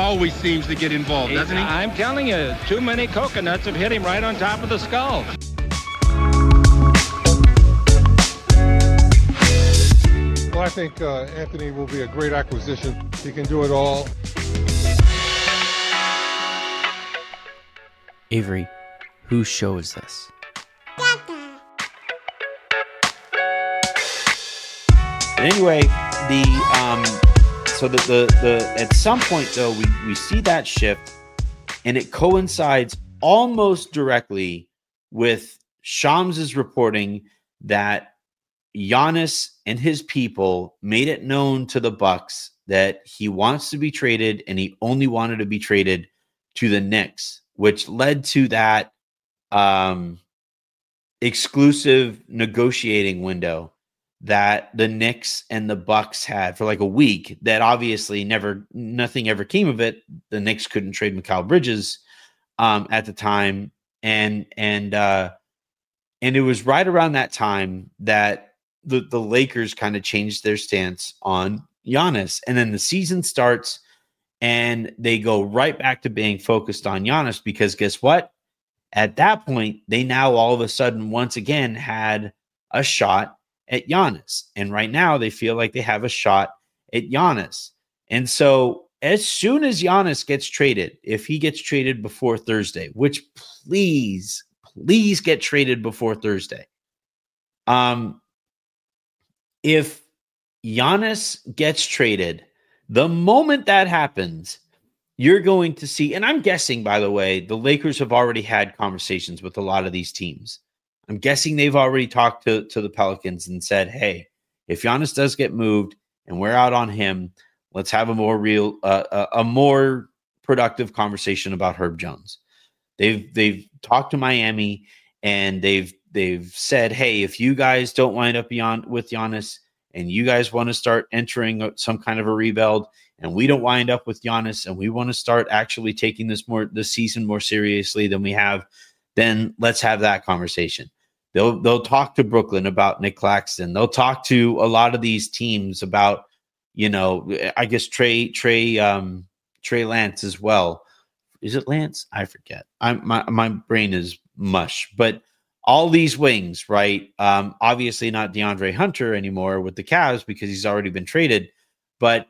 always seems to get involved, doesn't he? I'm telling you, too many coconuts have hit him right on top of the skull. Well, I think Anthony will be a great acquisition. He can do it all. Avery, whose show is this? Anyway, the at some point though we see that shift, and it coincides almost directly with Shams' reporting that Giannis and his people made it known to the Bucks that he wants to be traded, and he only wanted to be traded to the Knicks, which led to that exclusive negotiating window that the Knicks and the Bucks had for like a week that obviously nothing ever came of it. The Knicks couldn't trade Mikal Bridges at the time. And it was right around that time that the Lakers kind of changed their stance on Giannis. And then the season starts and they go right back to being focused on Giannis, because guess what? At that point, they now all of a sudden once again had a shot at Giannis. And right now they feel like they have a shot at Giannis. And so as soon as Giannis gets traded, if he gets traded before Thursday, which please get traded before Thursday. If Giannis gets traded, the moment that happens, you're going to see, and I'm guessing, by the way, the Lakers have already had conversations with a lot of these teams. I'm guessing they've already talked to the Pelicans and said, hey, if Giannis does get moved and we're out on him, let's have a more productive conversation about Herb Jones. They've talked to Miami, and they've said, hey, if you guys don't wind up with Giannis and you guys want to start entering some kind of a rebuild, and we don't wind up with Giannis and we want to start actually taking this season more seriously than we have, then let's have that conversation. They'll talk to Brooklyn about Nick Claxton. They'll talk to a lot of these teams about, I guess Trey Lance as well. Is it Lance? I forget. My brain is mush. But all these wings, right? Obviously not DeAndre Hunter anymore with the Cavs because he's already been traded. But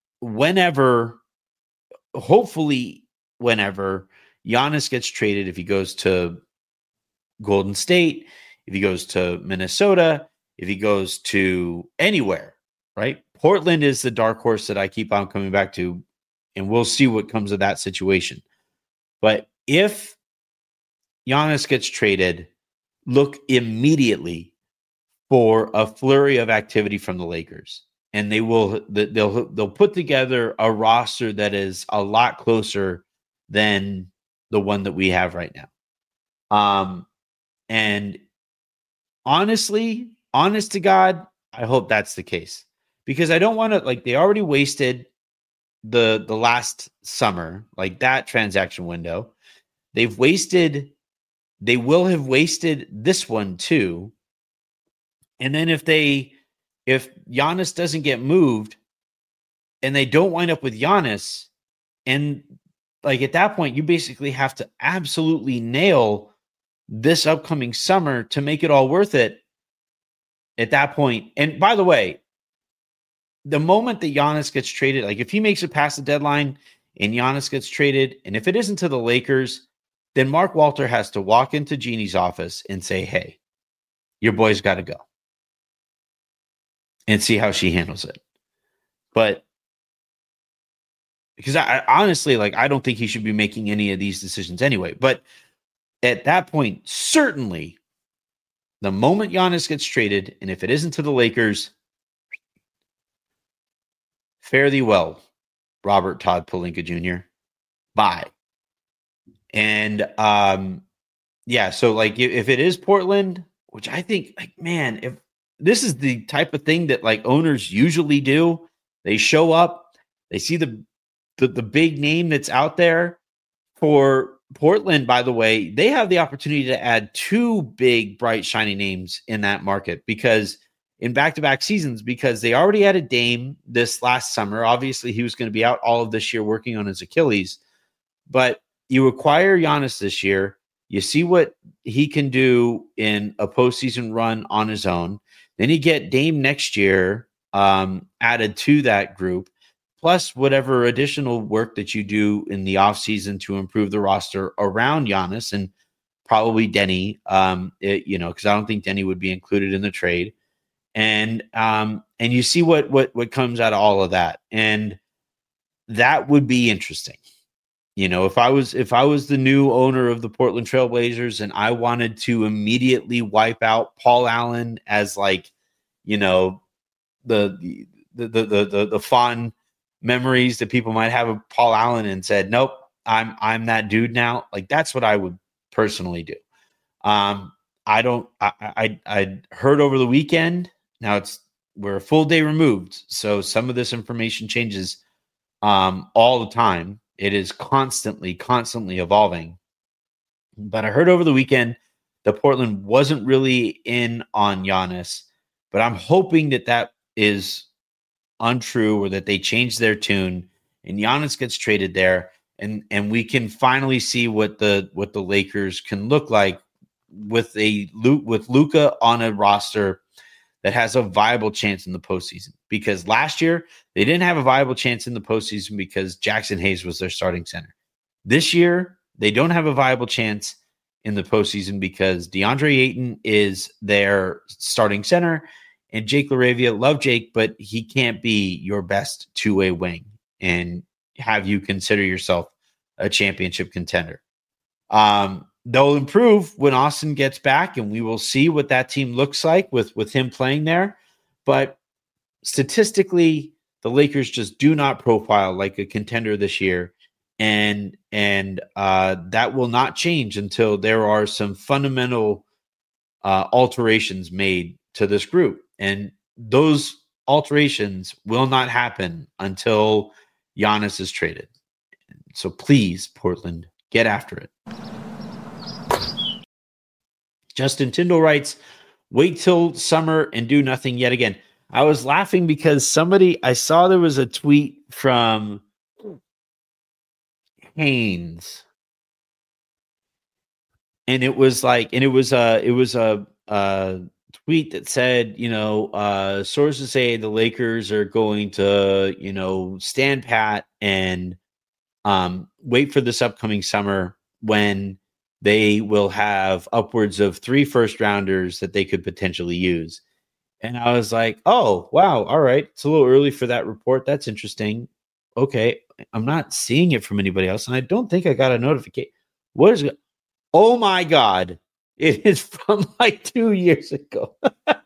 hopefully whenever Giannis gets traded, if he goes to Golden State, if he goes to Minnesota, if he goes to anywhere, right? Portland is the dark horse that I keep on coming back to, and we'll see what comes of that situation. But if Giannis gets traded, look immediately for a flurry of activity from the Lakers, and they'll put together a roster that is a lot closer than the one that we have right now. And honestly, honest to God, I hope that's the case, because I don't want to, they already wasted the last summer, that transaction window. They will have wasted this one too. And then if Giannis doesn't get moved and they don't wind up with Giannis, and at that point, you basically have to absolutely nail this upcoming summer to make it all worth it at that point. And by the way, the moment that Giannis gets traded, if he makes it past the deadline and Giannis gets traded, and if it isn't to the Lakers, then Mark Walter has to walk into Jeannie's office and say, hey, your boy's got to go, and see how she handles it. But because I honestly, I don't think he should be making any of these decisions anyway. But at that point, certainly the moment Giannis gets traded, and if it isn't to the Lakers, fare thee well, Robert Todd Pelinka Jr. Bye. And so if it is Portland, which I think, if this is the type of thing that owners usually do, they show up, they see the big name that's out there. For Portland, by the way, they have the opportunity to add two big, bright, shiny names in that market, because in back-to-back seasons because they already had a Dame this last summer. Obviously, he was going to be out all of this year working on his Achilles. But you acquire Giannis this year. You see what he can do in a postseason run on his own. Then you get Dame next year added to that group, plus whatever additional work that you do in the offseason to improve the roster around Giannis and probably Denny, because I don't think Denny would be included in the trade. And you see what comes out of all of that. And that would be interesting. If I was the new owner of the Portland Trail Blazers and I wanted to immediately wipe out Paul Allen as the fond memories that people might have of Paul Allen and said, nope, I'm that dude now. Like, that's what I would personally do. I heard over the weekend. Now we're a full day removed, so some of this information changes all the time. It is constantly evolving. But I heard over the weekend that Portland wasn't really in on Giannis, but I'm hoping that is untrue or that they change their tune and Giannis gets traded there and we can finally see what the Lakers can look like with Luka on a roster that has a viable chance in the postseason. Because last year, they didn't have a viable chance in the postseason because Jackson Hayes was their starting center. This year, they don't have a viable chance in the postseason because DeAndre Ayton is their starting center, and Jake LaRavia, love Jake, but he can't be your best two-way wing and have you consider yourself a championship contender. They'll improve when Austin gets back, and we will see what that team looks like with him playing there. But statistically, the Lakers just do not profile like a contender this year, and that will not change until there are some fundamental alterations made to this group. And those alterations will not happen until Giannis is traded. So please, Portland, get after it. Justin Tyndall writes, wait till summer and do nothing yet again. I was laughing because I saw there was a tweet from Haynes. And it was a tweet that said, sources say the Lakers are going to, stand pat and wait for this upcoming summer when they will have upwards of 3 first-rounders that they could potentially use. And I was like, oh, wow, all right. It's a little early for that report. That's interesting. Okay, I'm not seeing it from anybody else, and I don't think I got a notification. What is it? Oh, my God. It is from 2 years ago.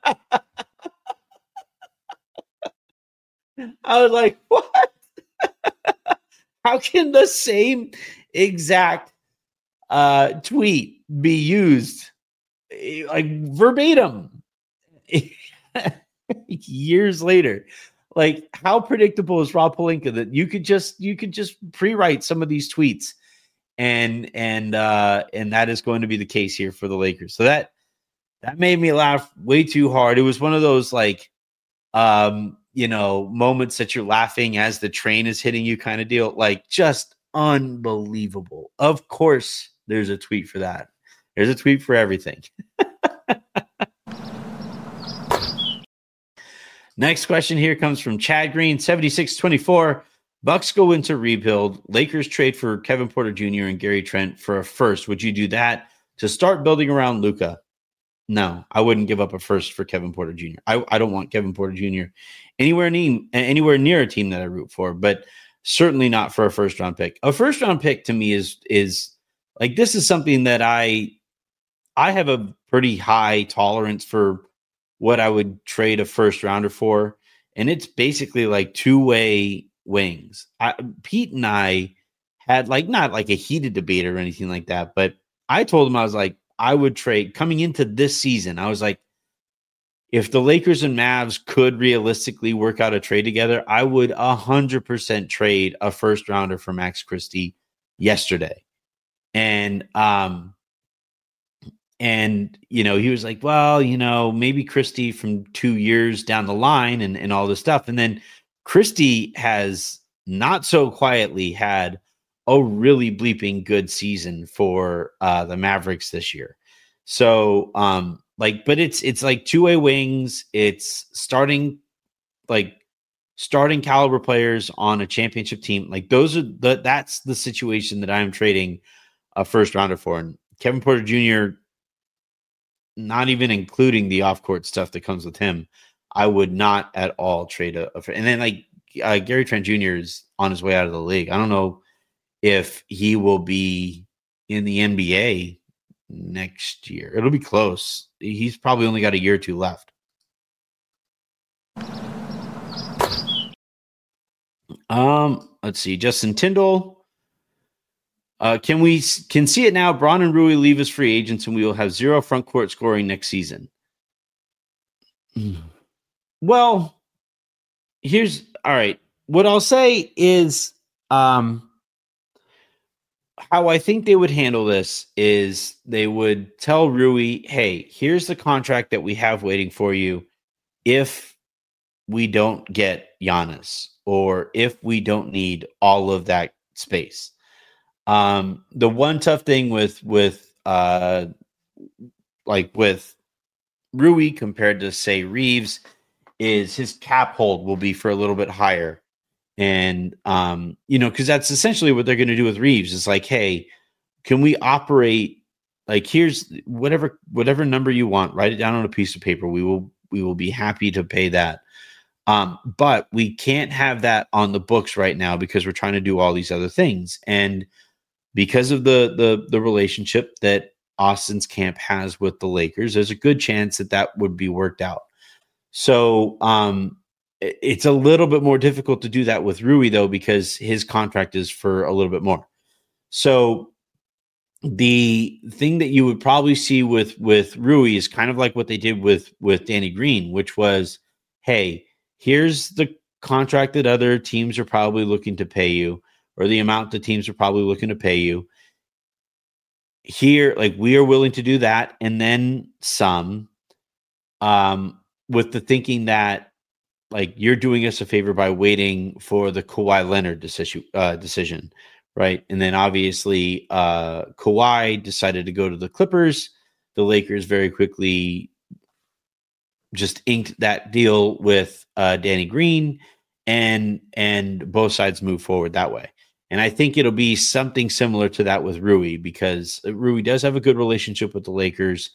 I was like, what? How can the same exact tweet be used verbatim years later? How predictable is Rob Pelinka that you could just pre-write some of these tweets and that is going to be the case here for the Lakers. So that made me laugh way too hard. It was one of those moments that you're laughing as the train is hitting you kind of deal. Just unbelievable. Of course, there's a tweet for that. There's a tweet for everything. Next question here comes from Chad Green, 7624. Bucks go into rebuild. Lakers trade for Kevin Porter Jr. and Gary Trent for a first. Would you do that to start building around Luka? No, I wouldn't give up a first for Kevin Porter Jr. I don't want Kevin Porter Jr. anywhere near a team that I root for, but certainly not for a first-round pick. A first-round pick to me is this is something that I have a pretty high tolerance for what I would trade a first-rounder for, and it's basically two-way wings. Pete and I had not a heated debate or anything like that, but I told him, I was like, I would trade coming into this season. I was like, if the Lakers and Mavs could realistically work out a trade together, I would 100% trade a first rounder for Max Christie yesterday. And And, he was like, well, maybe Christie from 2 years down the line and all this stuff. And then Christie has not so quietly had a really bleeping good season for the Mavericks this year. So, but it's like two-way wings. It's starting caliber players on a championship team. Like that's the situation that I'm trading a first rounder for. And Kevin Porter Jr., not even including the off-court stuff that comes with him, I would not at all trade and then Gary Trent Jr. is on his way out of the league. I don't know if he will be in the NBA next year. It'll be close. He's probably only got a year or two left. Let's see. Justin Tyndall. Can see it now? Braun and Rui leave as free agents, and we will have zero front court scoring next season. Well, all right. What I'll say is, how I think they would handle this is they would tell Rui, hey, here's the contract that we have waiting for you if we don't get Giannis or if we don't need all of that space. The one tough thing with Rui compared to, say, Reeves is his cap hold will be for a little bit higher. And, because that's essentially what they're going to do with Reeves. It's like, hey, can we operate, here's whatever number you want, write it down on a piece of paper. We will be happy to pay that. But we can't have that on the books right now because we're trying to do all these other things. And because of the relationship that Austin's camp has with the Lakers, there's a good chance that would be worked out. So it's a little bit more difficult to do that with Rui, though, because his contract is for a little bit more. So the thing that you would probably see with Rui is kind of like what they did with Danny Green, which was, hey, here's the contract that other teams are probably looking to pay you, or the amount that teams are probably looking to pay you. Here, we are willing to do that, and then some, with the thinking that, you're doing us a favor by waiting for the Kawhi Leonard decision, right? And then obviously Kawhi decided to go to the Clippers. The Lakers very quickly just inked that deal with Danny Green, and both sides move forward that way. And I think it'll be something similar to that with Rui, because Rui does have a good relationship with the Lakers.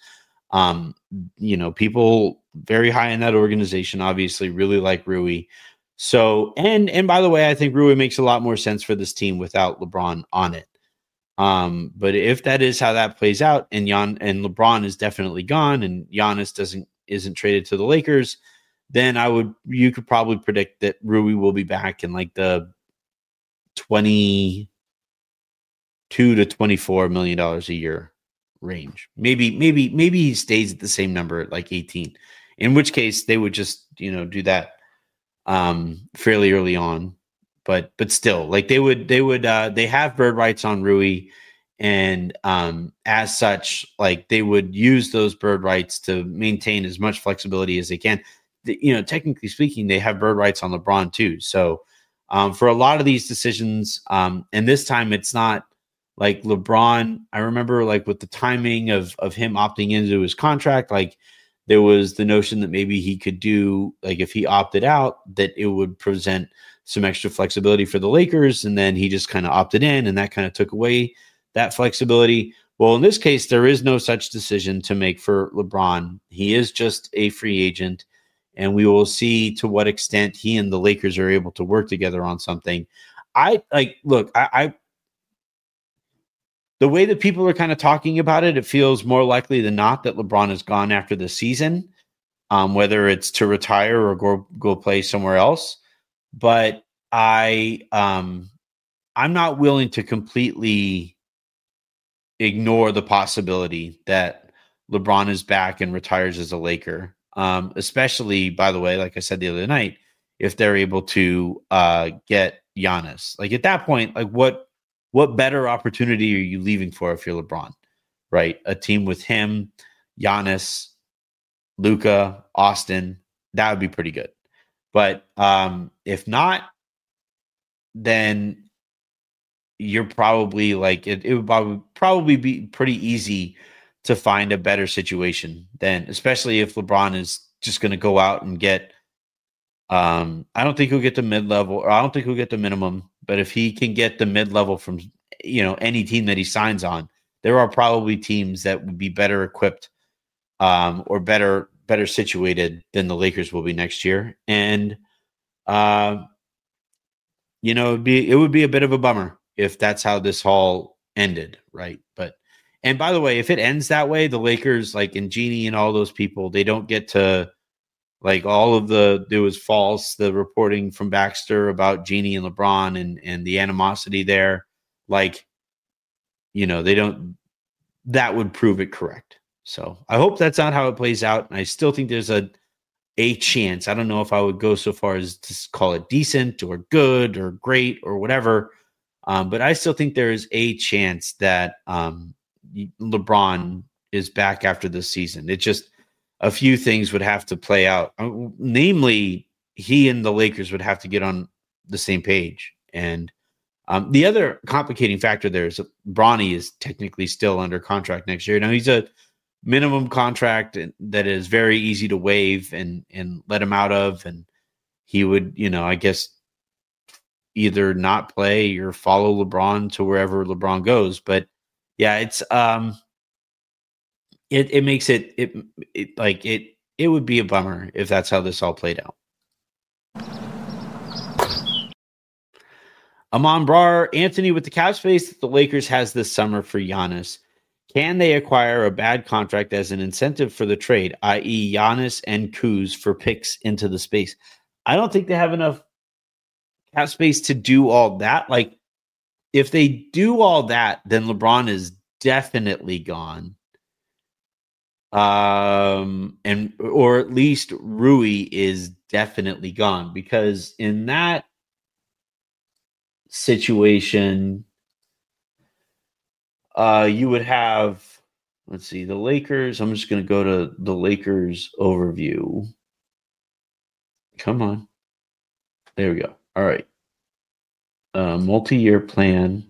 People very high in that organization obviously really like Rui. So, and by the way, I think Rui makes a lot more sense for this team without LeBron on it. But if that is how that plays out, and LeBron is definitely gone, and Giannis isn't traded to the Lakers, then you could probably predict that Rui will be back in the $22 to $24 million a year range. Maybe he stays at the same number at 18, in which case they would just, do that fairly early on. But still, they have bird rights on Rui, and as such, they would use those bird rights to maintain as much flexibility as they can. Technically speaking, they have bird rights on LeBron too. So for a lot of these decisions, and this time it's not LeBron. I remember with the timing of him opting into his contract, there was the notion that maybe he could do, if he opted out, that it would present some extra flexibility for the Lakers. And then he just kind of opted in, and that kind of took away that flexibility. Well, in this case, there is no such decision to make for LeBron. He is just a free agent, and we will see to what extent he and the Lakers are able to work together on something. The way that people are kind of talking about it, it feels more likely than not that LeBron is gone after the season, whether it's to retire or go play somewhere else. But I'm not willing to completely ignore the possibility that LeBron is back and retires as a Laker. Especially, by the way, like I said the other night, if they're able to get Giannis. At that point, what better opportunity are you leaving for if you're LeBron, right? A team with him, Giannis, Luka, Austin, that would be pretty good. But if not, then you're probably like it would probably be pretty easy to find a better situation then, especially if LeBron is just going to go out and get. I don't think he'll get the mid-level, or I don't think he'll get the minimum. But if he can get the mid-level from any team that he signs on, there are probably teams that would be better equipped or better situated than the Lakers will be next year. And it would be a bit of a bummer if that's how this all ended, right? And by the way, if it ends that way, the Lakers, like in Genie and all those people, they don't get to, like, all of it was false, the reporting from Baxter about Genie and LeBron and the animosity there. Like, they don't, that would prove it correct. So I hope that's not how it plays out. And I still think there's a chance. I don't know if I would go so far as to call it decent or good or great or whatever. But I still think there is a chance that LeBron is back after this season. It just, a few things would have to play out. Namely, he and the Lakers would have to get on the same page. And the other complicating factor there is that Bronny is technically still under contract next year. Now, he's a minimum contract that is very easy to waive and let him out of. And he would, I guess, either not play or follow LeBron to wherever LeBron goes. But yeah, it's it makes it would be a bummer if that's how this all played out. Amon Brar, Anthony, with the cap space that the Lakers has this summer for Giannis, can they acquire a bad contract as an incentive for the trade, i.e. Giannis and Kuz for picks into the space? I don't think they have enough cap space to do all that. Like, if they do all that, then LeBron is definitely gone. Or at least Rui is definitely gone, because in that situation, you would have, let's see, the Lakers. I'm just going to go to the Lakers overview. Come on. There we go. All right. Multi-year plan.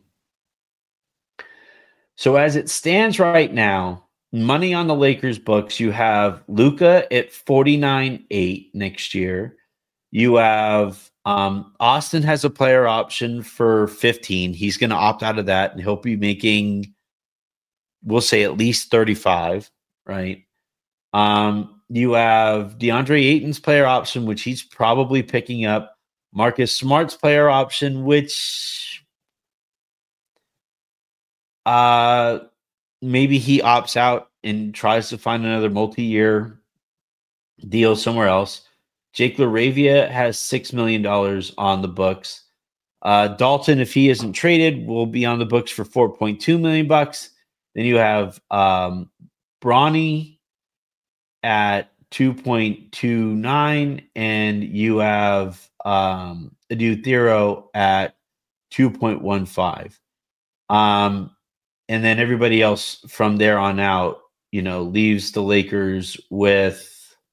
So as it stands right now, money on the Lakers books, you have Luka at 49.8 next year. You have Austin has a player option for 15. He's going to opt out of that, and he'll be making, we'll say, at least 35, right? You have DeAndre Ayton's player option, which he's probably picking up. Marcus Smart's player option, which maybe he opts out and tries to find another multi-year deal somewhere else. Jake LaRavia has $6 million on the books. Dalton, if he isn't traded, will be on the books for $4.2 million. Then you have Bronny at 2.29, and you have Adu Thero at 2.15. And then everybody else from there on out, leaves the Lakers with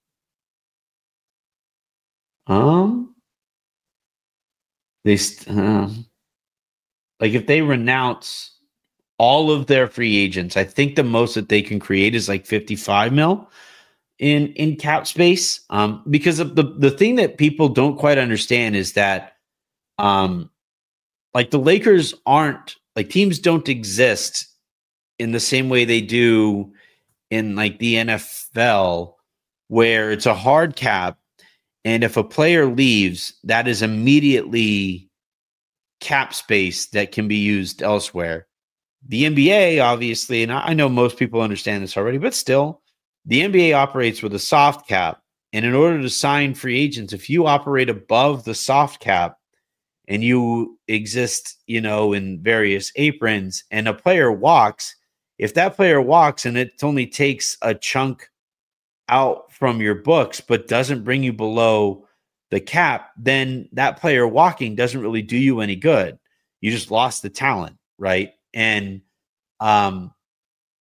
if they renounce all of their free agents, I think the most that they can create is like 55 mil in cap space. Because of the thing that people don't quite understand is that the Lakers aren't, teams don't exist in the same way they do in the NFL, where it's a hard cap. And if a player leaves, that is immediately cap space that can be used elsewhere. The NBA, obviously, and I know most people understand this already, but still, the NBA operates with a soft cap. And in order to sign free agents, if you operate above the soft cap and you exist, in various aprons, and a player walks, if that player walks and it only takes a chunk out from your books, but doesn't bring you below the cap, then that player walking doesn't really do you any good. You just lost the talent, right? And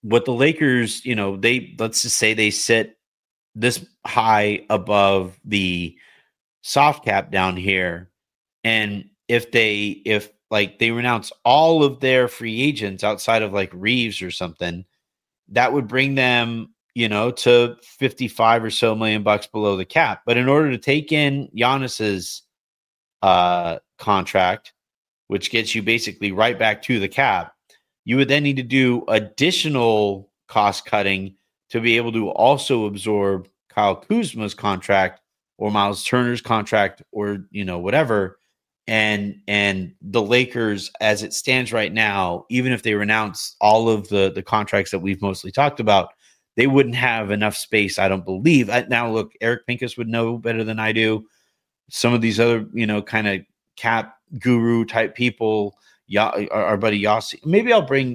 what the Lakers, let's just say they sit this high above the soft cap down here. And if they renounce all of their free agents outside of like Reeves or something, that would bring them, to 55 or so million bucks below the cap. But in order to take in Giannis's contract, which gets you basically right back to the cap, you would then need to do additional cost cutting to be able to also absorb Kyle Kuzma's contract or Miles Turner's contract or, whatever. And the Lakers, as it stands right now, even if they renounce all of the contracts that we've mostly talked about, they wouldn't have enough space, I don't believe. Now, look, Eric Pincus would know better than I do. Some of these other, kind of cap guru type people, our buddy Yossi. Maybe I'll bring.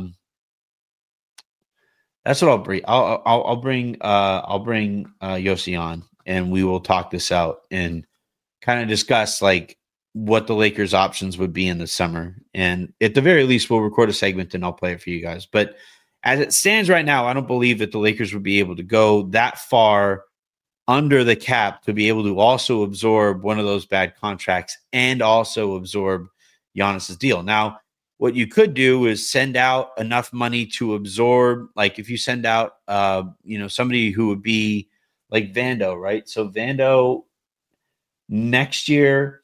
That's what I'll bring. I'll bring Yossi on, and we will talk this out and kind of discuss like what the Lakers' options would be in the summer. And at the very least, we'll record a segment and I'll play it for you guys. But as it stands right now, I don't believe that the Lakers would be able to go that far under the cap to be able to also absorb one of those bad contracts and also absorb Giannis's deal. Now, what you could do is send out enough money to absorb, like if you send out, somebody who would be like Vando, right? So Vando next year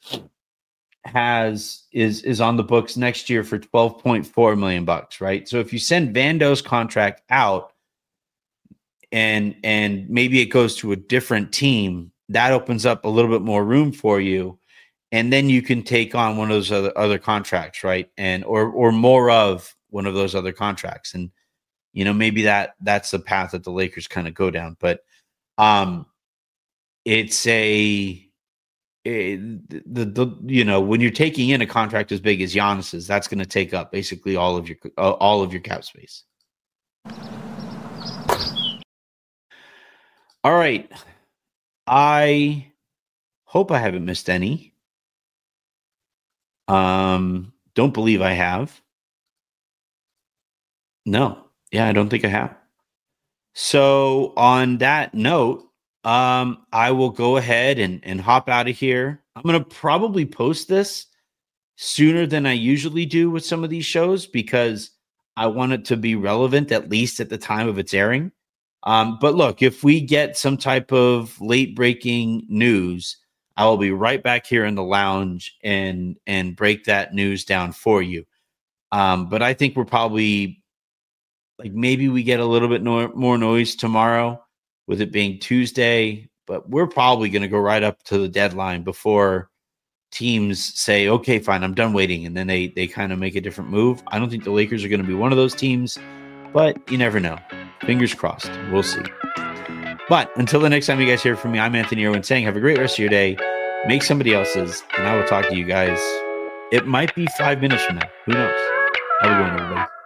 is on the books next year for $12.4 million bucks, right? So if you send Vando's contract out and maybe it goes to a different team, that opens up a little bit more room for you. And then you can take on one of those other contracts, right? And or more of one of those other contracts. And maybe that's the path that the Lakers kind of go down. But it's when you're taking in a contract as big as Giannis's, that's going to take up basically all of your cap space. All right. I hope I haven't missed any. Don't believe I have. No. Yeah, I don't think I have. So on that note, I will go ahead and hop out of here. I'm going to probably post this sooner than I usually do with some of these shows because I want it to be relevant, at least at the time of its airing. But look, if we get some type of late breaking news, I will be right back here in the lounge and break that news down for you. But I think we're probably maybe we get a little bit more noise tomorrow with it being Tuesday, but we're probably going to go right up to the deadline before teams say, okay, fine, I'm done waiting. And then they kind of make a different move. I don't think the Lakers are going to be one of those teams, but you never know. Fingers crossed. We'll see. But until the next time you guys hear from me, I'm Anthony Irwin saying have a great rest of your day. Make somebody else's, and I will talk to you guys. It might be 5 minutes from now. Who knows? Have a good one, everybody.